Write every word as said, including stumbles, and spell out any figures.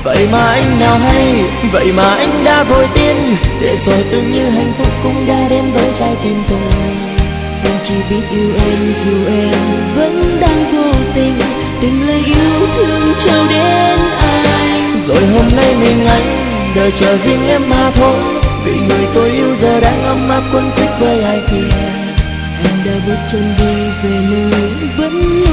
Vậy mà anh nào hay, vậy mà anh đã vội tin, để rồi tưởng như hạnh phúc cũng đã đến với trái tim tôi. Anh chỉ biết yêu em, yêu em vẫn đang vô tình, từng lời yêu thương trao đến anh. Rồi hôm nay mình anh đợi chờ riêng em mà thôi, vì người tôi yêu giờ đang ấm áp quấn quýt với ai kia. Anh đã bước chân đi về nơi vẫn